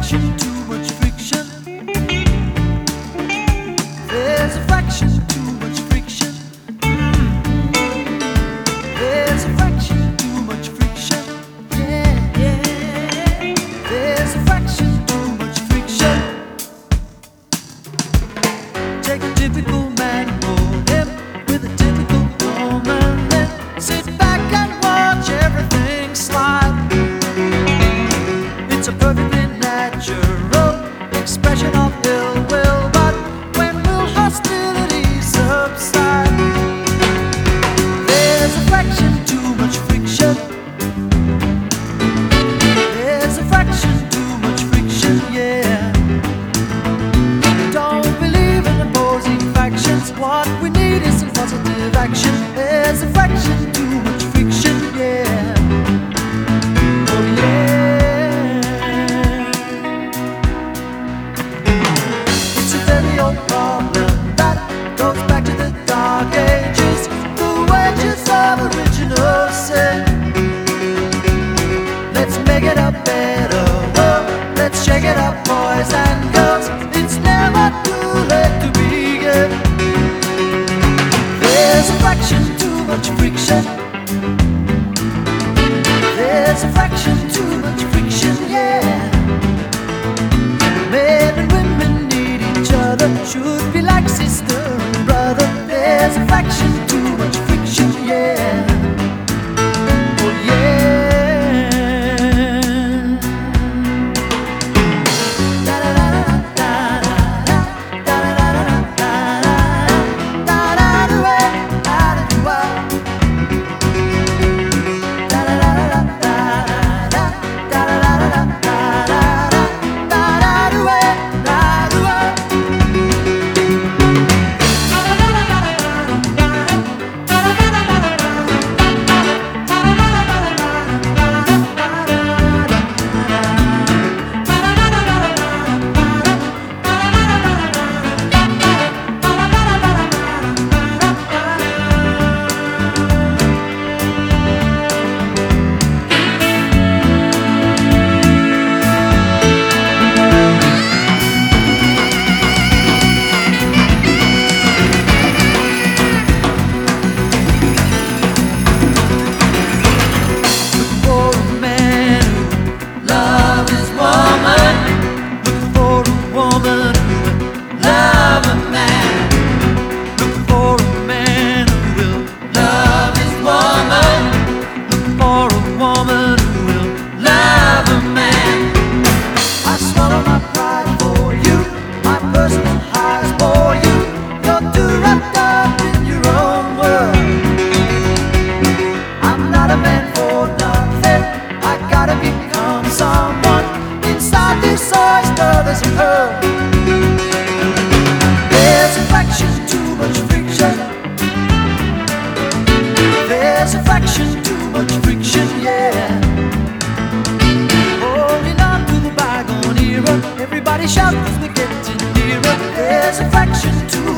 fraction too much friction. There's a fraction too much friction. There's a fraction too much friction. Yeah, yeah. There's a fraction too much friction. Take a typical man and mold him with a typical woman, then sit back and watch everything slide. It's a perfectly natural expression of ill will, but when will hostilities subside? There's a fraction too much friction. There's a fraction too much friction, yeah. Don't believe in opposing factions. What we need is some positive action. There's a fraction too much friction, yeah. Oh yeah. It's a very old problem that goes back to the dark ages. The wages of original sin. Let's make it a better world. Let's shake it up, boys and girls. It's never too late to begin. There's a fraction too much friction. There's a fraction too much friction, yeah. Men and women need each other, should be like sister and brother. There's a fraction too much friction, yeah. Oh yeah. There's a fraction too much friction. There's a fraction too much friction, yeah. Holding on to the bygone era. Everybody shout 'cause we're getting nearer. There's a fraction too